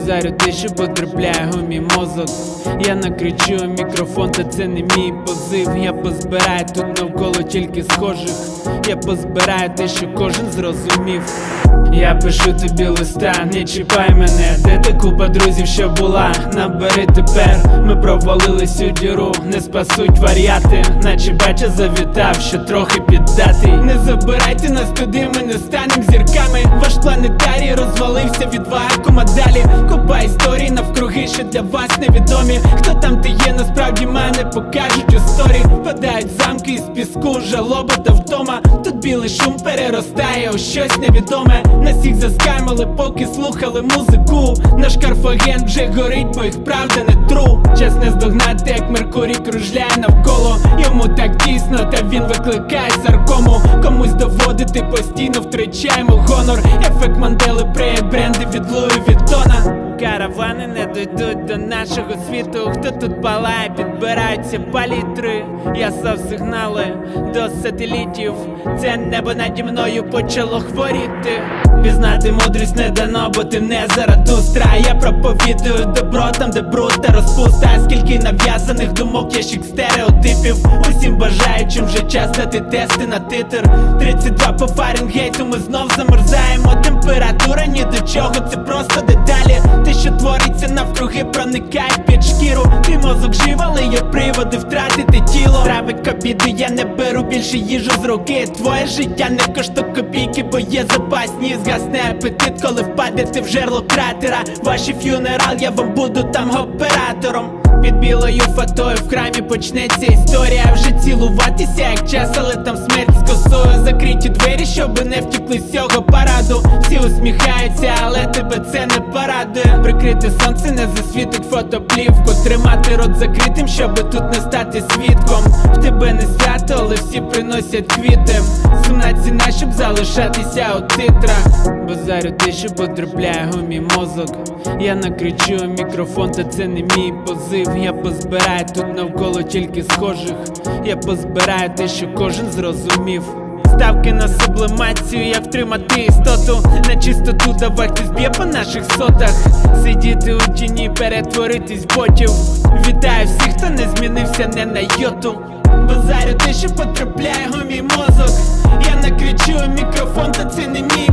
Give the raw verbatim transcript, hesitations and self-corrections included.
Базарю те, що потрапляє у мій мозок. Я накричу у мікрофон, та це не мій позив. Я позбираю тут навколо тільки схожих. Я позбираю те, що кожен зрозумів. Я пишу тобі листа, не чіпай мене. Де ти купа друзів, що була? Набери тепер. Ми провалились у діру, не спасуть варіати. Наче бача завітав, що трохи піддатий. Не забирайте нас туди, ми не станем зірками. Ваш планетарій розвалився від вакуума далі. Купа історій навкруги, що для вас невідомі. Хто там ти є, насправді мене покажуть у сторі. Падають замки із піску, жалоба та втома. Тут білий шум переростає у щось невідоме. Нас всіх заскаймали, поки слухали музику. Наш Карфаген вже горить, бо їх правда не тру. Час не здогнати, як Меркурій кружляє навколо. Йому так тісно, та він викликає саркому. Комусь доводити постійно втрачаємо гонор. Ефект Мандели, проєкт бренди від Луї Віттона. Каравани не дойдуть до нашого світу. Хто тут палає, підбираються палітри. Я слав сигнали до сателітів. Це небо наді мною почало хворіти. Пізнати мудрість не дано, бо ти не Заратустра. Я проповідую добро там, де бруд та розпуста. Скільки нав'язаних думок, ящик стереотипів. Усім бажаючим вже час дати тести на титр. Тридцять два по Фаренгейту, ми знов замерзаємо. Температура ні до чого, це просто деталі. Те, що твориться навкруги, проникає під шкіру. Твій мозок жив, але є приводи втратити тіло. Травить кобіди, я не беру більше їжу з руки. Твоє життя не коштує копійки, бо є запасні. Згасне апетит, коли впадете в жерло кратера. Ваші ф'юнерал, я вам буду там оператором. Під білою фатою в храмі почнеться історія. Вже цілуватися як час, але там смерть з косою. Закриті двері, щоби не втікли з цього параду. Всі усміхаються, але тебе це не порадує. Прикрите сонце не засвітить фотоплівку. Тримати рот закритим, щоби тут не стати свідком. В тебе не свято, але всі приносять квіти. Сумна ціна, щоб залишатися у титрах. Базарю те, що потрапляє у мій мозок. Я накричу у мікрофон, та це не мій позив. Я позбираю тут навколо тільки схожих. Я позбираю те, що кожен зрозумів. Ставки на сублимацію, як втримати істоту. На чистоту давай хтось б'є по наших сотах. Сидіти у тіні, перетворитись в ботів. Вітаю всіх, хто не змінився не на йоту. Базарю те, що потрапляє у мій мозок. Я накричу у мікрофон, та це не мій